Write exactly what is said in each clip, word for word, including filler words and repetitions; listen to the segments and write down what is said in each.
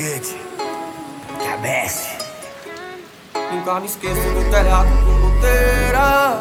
foguete, que é best. Nunca me esqueço do telhado com goteira.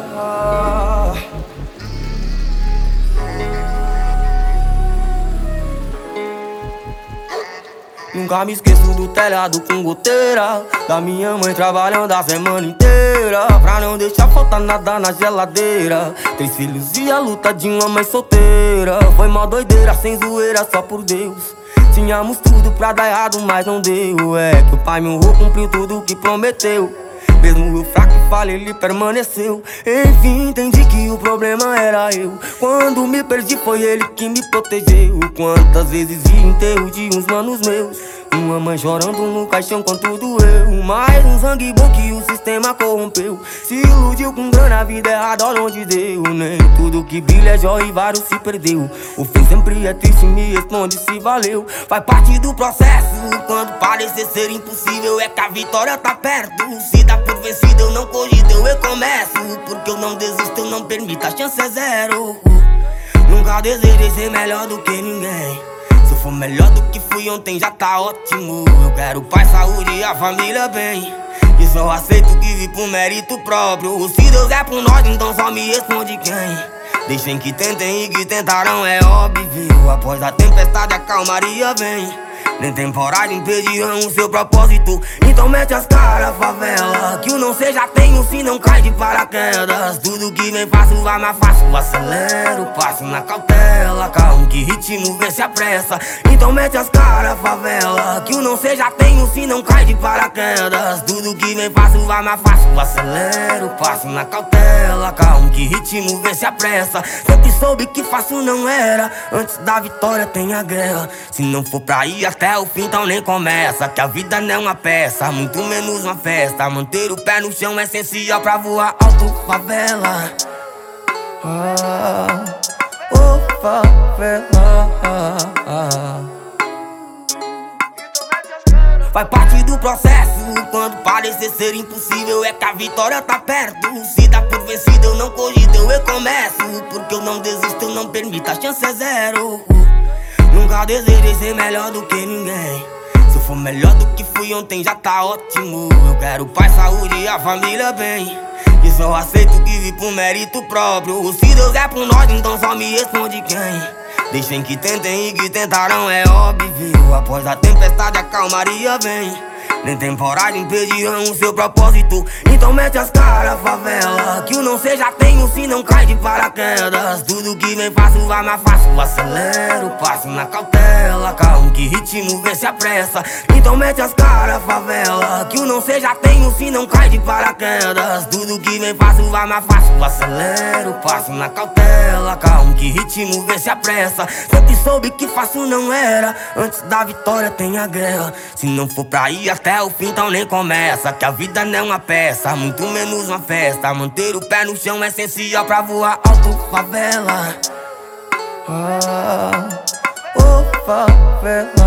Nunca me esqueço do telhado com goteira, da minha mãe trabalhando a semana inteira pra não deixar faltar nada na geladeira. Três filhos e a luta de uma mãe solteira. Foi mó doideira, sem zoeira, só por Deus. Tínhamos tudo pra dar errado, mas não deu. É que o pai me honrou, cumpriu tudo o que prometeu. Mesmo eu fraco e falho, ele permaneceu. Enfim, entendi que o problema era eu. Quando me perdi foi ele que me protegeu. Quantas vezes vi enterro de uns manos meus, uma mãe chorando no caixão com tudo eu. Mais um sangue bom que o sistema corrompeu. Se iludiu com grana, a vida errada, olha onde deu. Nem tudo que brilha é joia e vários se perdeu. O fim sempre é triste, me responde se valeu. Faz parte do processo, quando parecer ser impossível é que a vitória tá perto. Se dá por vencido eu não cogito, eu recomeço. Porque eu não desisto, eu não permito, a chance é zero. Nunca desejei ser melhor do que ninguém. Se eu for melhor do que fui ontem já tá ótimo. Eu quero paz, saúde e a família bem. E só aceito que vi por mérito próprio. Se Deus é por nós, então só me responde quem. Deixem que tentem e que tentarão, é óbvio. Após a tempestade a calmaria vem. Nem temporada impedirão o seu propósito. Então mete as caras, favela, que o não seja tenho se não cai de paraquedas. Tudo que vem fácil vai mais fácil. Acelero, passo na cautela. Calma que ritmo vê se apressa. Então mete as caras, favela, que o não seja tenho se não cai de paraquedas. Tudo que vem fácil vai mais fácil. Acelero, passo na cautela. Calma que ritmo vê se apressa. Sempre soube que fácil não era. Antes da vitória tem a guerra. Se não for pra ir até o fim, então nem começa. Que a vida não é uma peça, muito menos uma festa. Manter o pé no chão é essencial pra voar alto, favela. Ah, oh, favela. Faz parte do processo, quando parecer ser impossível é que a vitória tá perto. Se dá por vencido eu não cogito, eu recomeço. Porque eu não desisto, eu não permito, a chance é zero. Nunca desejei ser melhor do que ninguém. Se eu for melhor do que fui ontem já tá ótimo. Eu quero paz, saúde e a família bem. E só aceito que vi por mérito próprio. Se Deus é por nós, então só me responde quem. Deixem que tentem e que tentarão, é óbvio. Após a tempestade a calmaria vem. Nem temporada impedirão o seu propósito. Então mete as caras, favela, que o não seja tenho se não cai de paraquedas. Tudo que vem fácil vai mais fácil. Acelero, passo na cautela. Calma que ritmo vê se apressa. Então mete as caras, favela, que o não seja tenho se não cai de paraquedas. Tudo que vem fácil vai mais fácil. Acelero, passo na cautela. Calma que ritmo vê se apressa. Sempre soube que fácil não era. Antes da vitória tem a guerra. Se não for pra ir até o fim, então nem começa. Que a vida não é uma peça, muito menos uma festa. Manter o pé no chão é essencial pra voar alto, favela. Ah, oh, favela.